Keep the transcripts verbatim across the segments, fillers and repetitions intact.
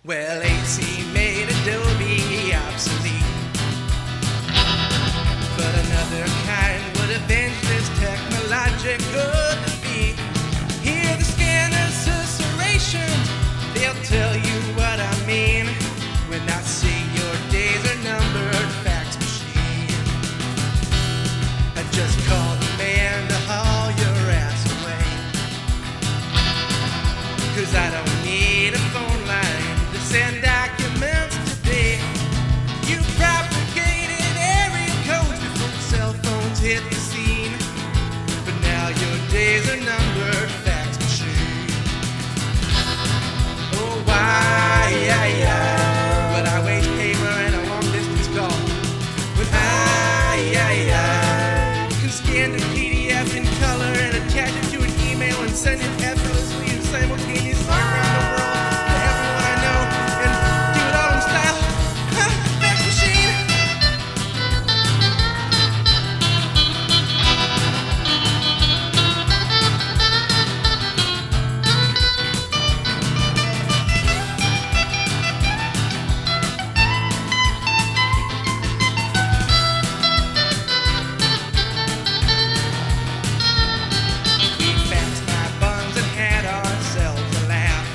Well, A C made Adobe obsolete, but another kind would avenge this technological defeat. Hear the scanner's susurration, they'll tell you what I mean when I say your days are numbered, fax machine. I just called the man to haul your ass away, 'cause I don't need a phone line to send documents today. You propagated area codes before cell phones hit the scene, but now your days are numbered, fax machine. Oh, why, yeah, yeah, but I waste paper and a long distance call. When I, yeah, yeah, can scan the P D F in color and attach it to an email and send it effortlessly and simultaneously around the world to everyone I know and do it all in style. Huh? Fax machine. We faxed my buns and had ourselves a laugh,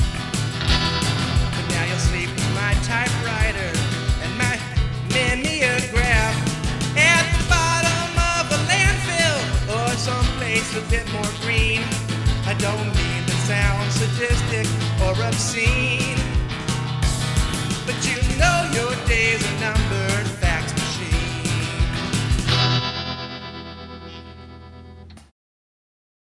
but now you'll sleep with my typewriter and my mimeograph at the bottom of a landfill or someplace a bit more green. I don't mean to sound sadistic or obscene, but you know your days